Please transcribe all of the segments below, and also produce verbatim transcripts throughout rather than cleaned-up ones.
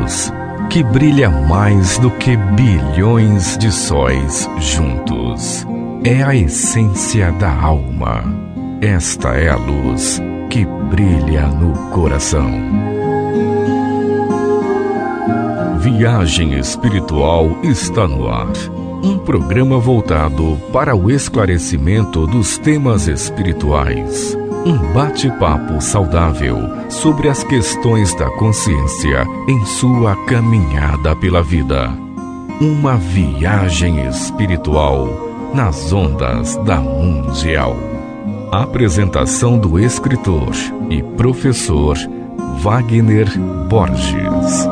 luz que brilha mais do que bilhões de sóis juntos. É a essência da alma. Esta é a luz que brilha no coração. Viagem Espiritual está no ar. Um programa voltado para o esclarecimento dos temas espirituais. Um bate-papo saudável sobre as questões da consciência em sua caminhada pela vida. Uma viagem espiritual nas ondas da Mundial. Apresentação do escritor e professor Wagner Borges.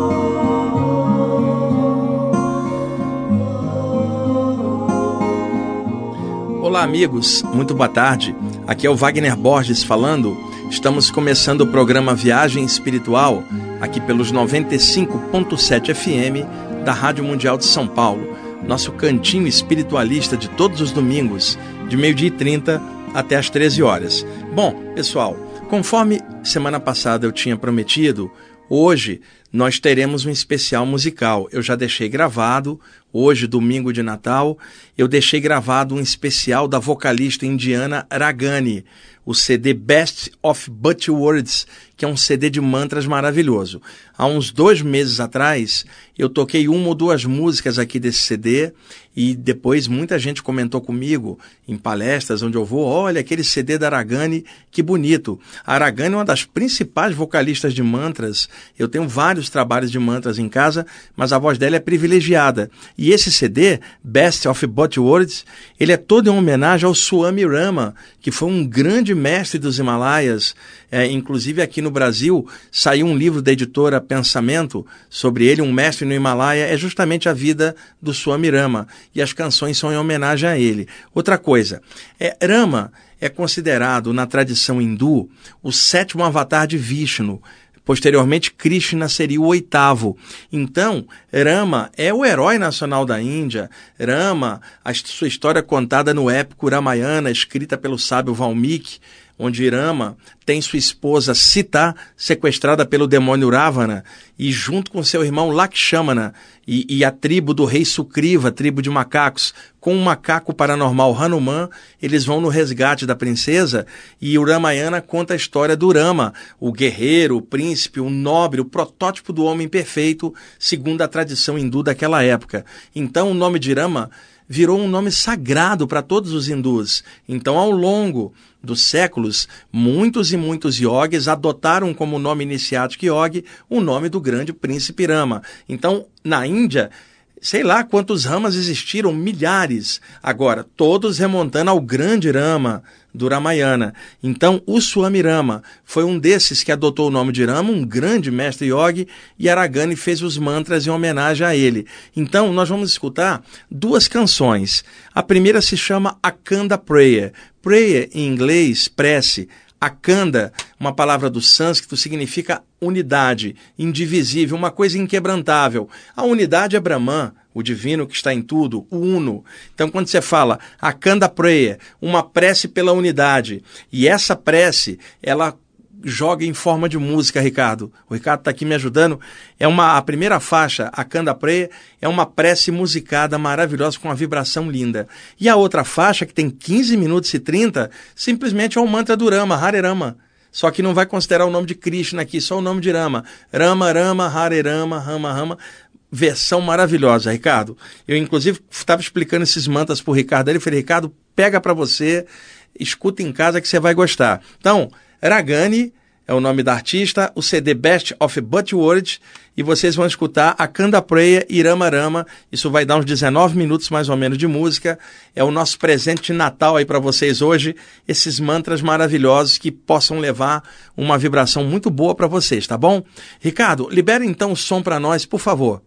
Olá, amigos, muito boa tarde. Aqui é o Wagner Borges falando. Estamos começando o programa Viagem Espiritual, aqui pelos noventa e cinco ponto sete F M da Rádio Mundial de São Paulo. Nosso cantinho espiritualista de todos os domingos, de meio-dia e trinta até às treze horas. Bom, pessoal, conforme semana passada eu tinha prometido, hoje nós teremos um especial musical. Eu já deixei gravado, hoje, domingo de Natal, eu deixei gravado um especial da vocalista indiana Ragani, o C D Best of Butch Words, que é um C D de mantras maravilhoso. Há uns dois meses atrás, eu toquei uma ou duas músicas aqui desse C D e depois muita gente comentou comigo em palestras onde eu vou, olha, aquele C D da Ragani, que bonito. A Ragani é uma das principais vocalistas de mantras. Eu tenho vários trabalhos de mantras em casa, mas a voz dela é privilegiada. E esse C D, Best of Butch Words, ele é todo em homenagem ao Swami Rama, que foi um grande mestre dos Himalaias. É, inclusive aqui no Brasil saiu um livro da editora Pensamento sobre ele, um mestre no Himalaia, é justamente a vida do Swami Rama, e as canções são em homenagem a ele. Outra coisa, é, Rama é considerado na tradição hindu o sétimo avatar de Vishnu. Posteriormente, Krishna seria o oitavo. Então, Rama é o herói nacional da Índia. Rama, a sua história contada no épico Ramayana, escrita pelo sábio Valmiki, onde Rama tem sua esposa Sita sequestrada pelo demônio Ravana e junto com seu irmão Lakshmana e, e a tribo do rei Sugriva, tribo de macacos, com um macaco paranormal Hanuman, eles vão no resgate da princesa e o Ramayana conta a história do Rama, o guerreiro, o príncipe, o nobre, o protótipo do homem perfeito, segundo a tradição hindu daquela época. Então o nome de Rama virou um nome sagrado para todos os hindus. Então, ao longo dos séculos, muitos e muitos yogis adotaram como nome iniciático yogi o nome do grande príncipe Rama. Então, na Índia, sei lá quantos Ramas existiram, milhares. Agora, todos remontando ao grande Rama do Ramayana. Então, o Swami Rama foi um desses que adotou o nome de Rama, um grande mestre yogi, e Ragani fez os mantras em homenagem a ele. Então, nós vamos escutar duas canções. A primeira se chama Akhanda Prayer. Prayer, em inglês, prece. Akhanda, uma palavra do sânscrito, significa unidade, indivisível, uma coisa inquebrantável. A unidade é Brahman, o divino que está em tudo, o uno. Então, quando você fala Akhanda Prayer, uma prece pela unidade, e essa prece, ela joga em forma de música, Ricardo. O Ricardo está aqui me ajudando. É uma, a primeira faixa, Akhanda Prayer, é uma prece musicada maravilhosa com uma vibração linda. E a outra faixa, que tem quinze minutos e trinta, simplesmente é um mantra do Rama, Hare Rama. Só que não vai considerar o nome de Krishna aqui, só o nome de Rama. Rama, Rama, Hare Rama, Rama, Rama. Versão maravilhosa, Ricardo. Eu, inclusive, estava explicando esses mantras para o Ricardo. Ele falou, Ricardo, pega para você, escuta em casa que você vai gostar. Então, Ragani é o nome da artista, o C D Best of Butch Words, e vocês vão escutar Akhanda Prayer e Rama Rama. Isso vai dar uns dezenove minutos mais ou menos de música. É o nosso presente de Natal aí para vocês hoje, esses mantras maravilhosos que possam levar uma vibração muito boa para vocês, tá bom? Ricardo, libera então o som para nós, por favor.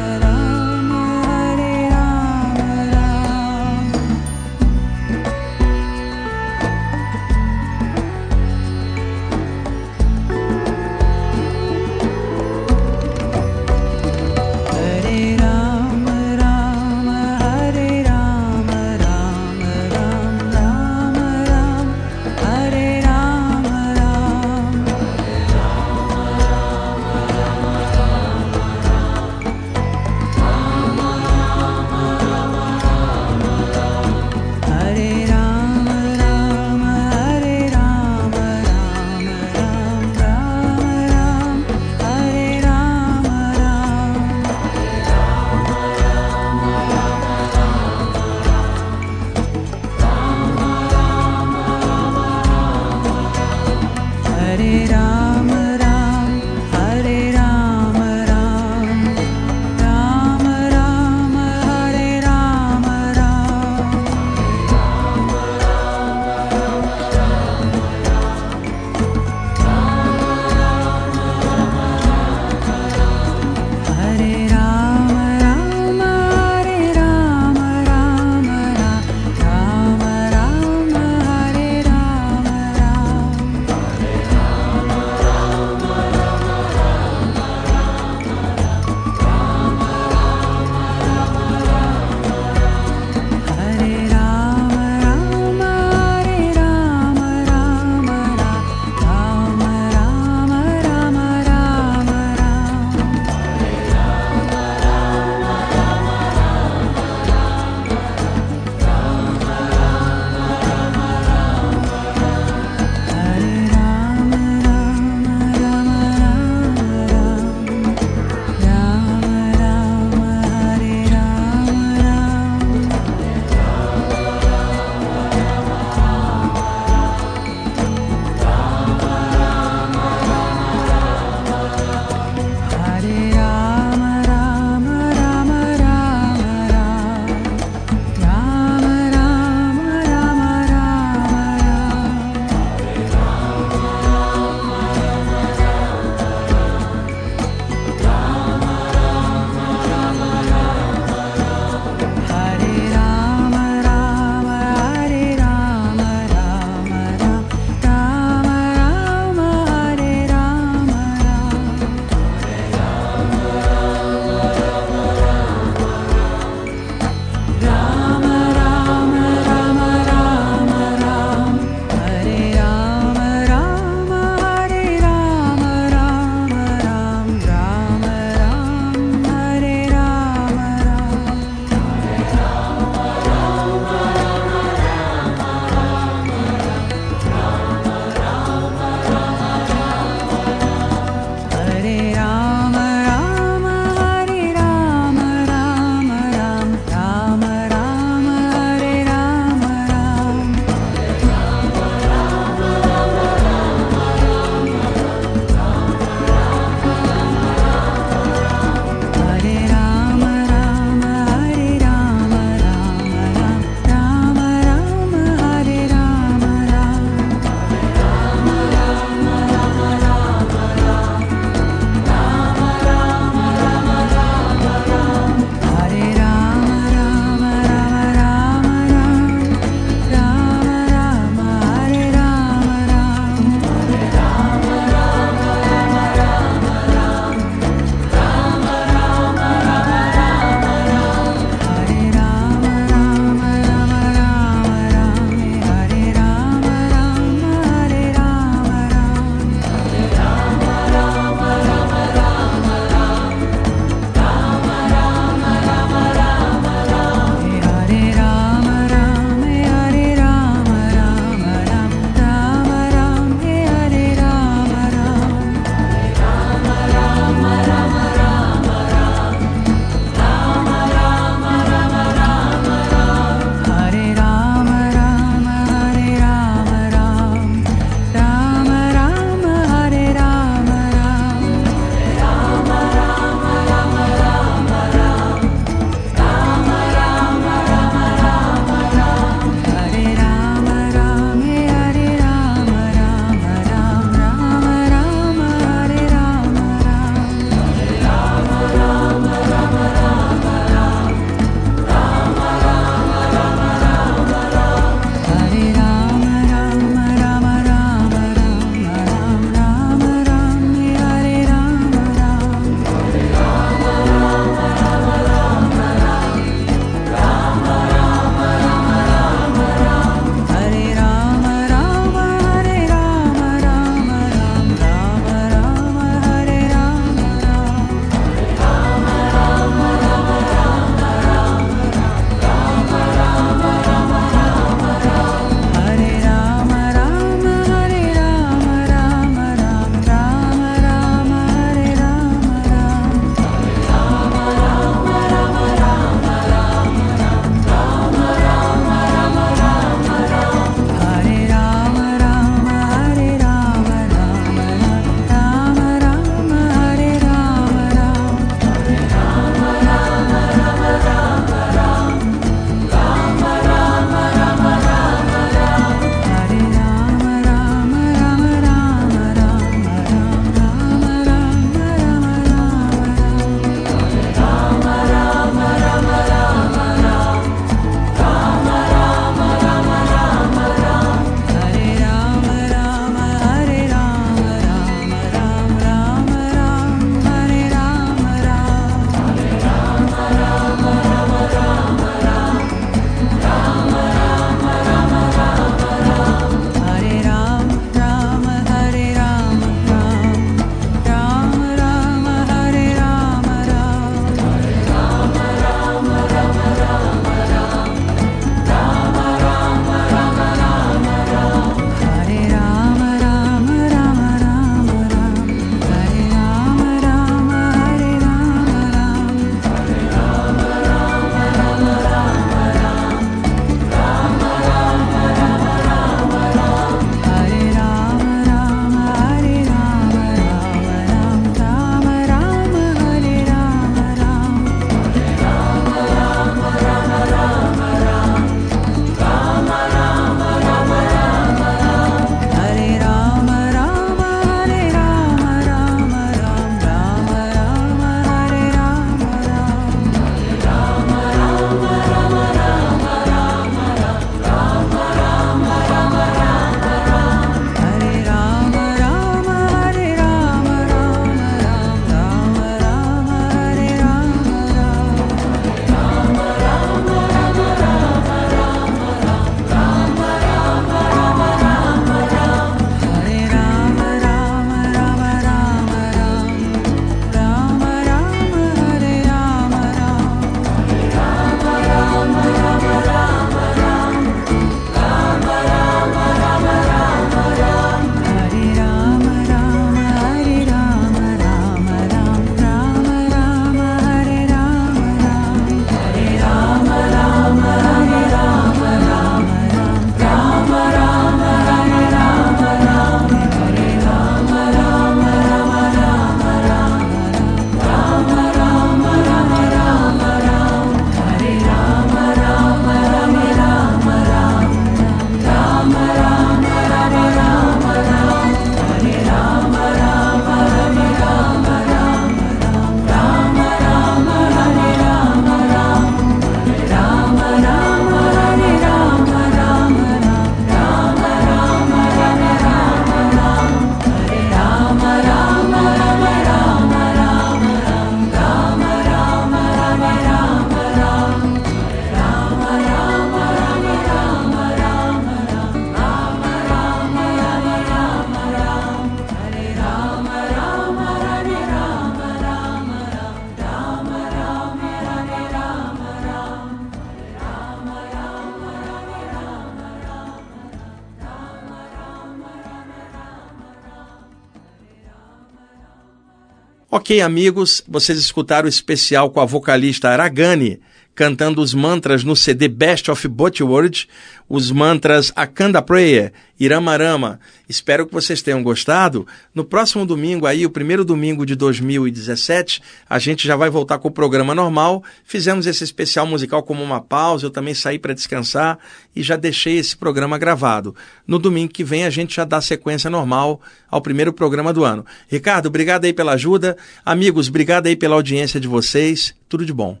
Ok, amigos, vocês escutaram o especial com a vocalista Aragani, cantando os mantras no C D Best of Bollywood, os mantras Akanda Prayer, Iramarama. Espero que vocês tenham gostado. No próximo domingo, aí, o primeiro domingo de dois mil e dezessete, a gente já vai voltar com o programa normal. Fizemos esse especial musical como uma pausa, eu também saí para descansar e já deixei esse programa gravado. No domingo que vem, a gente já dá sequência normal ao primeiro programa do ano. Ricardo, obrigado aí pela ajuda. Amigos, obrigado aí pela audiência de vocês. Tudo de bom.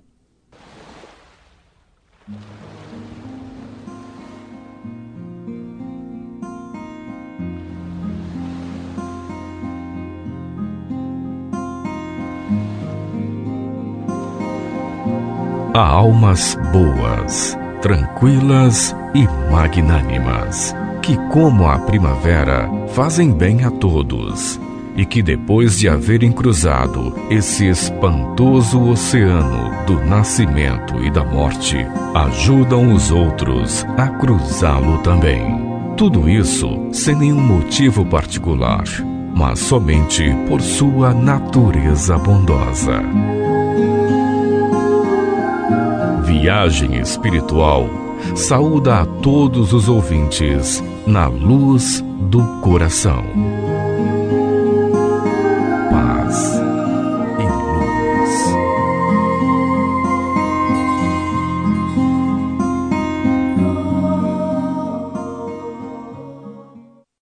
Há almas boas, tranquilas e magnânimas, que, como a primavera, fazem bem a todos, e que, depois de haverem cruzado esse espantoso oceano do nascimento e da morte, ajudam os outros a cruzá-lo também. Tudo isso sem nenhum motivo particular, mas somente por sua natureza bondosa. Viagem Espiritual saúda a todos os ouvintes na luz do coração.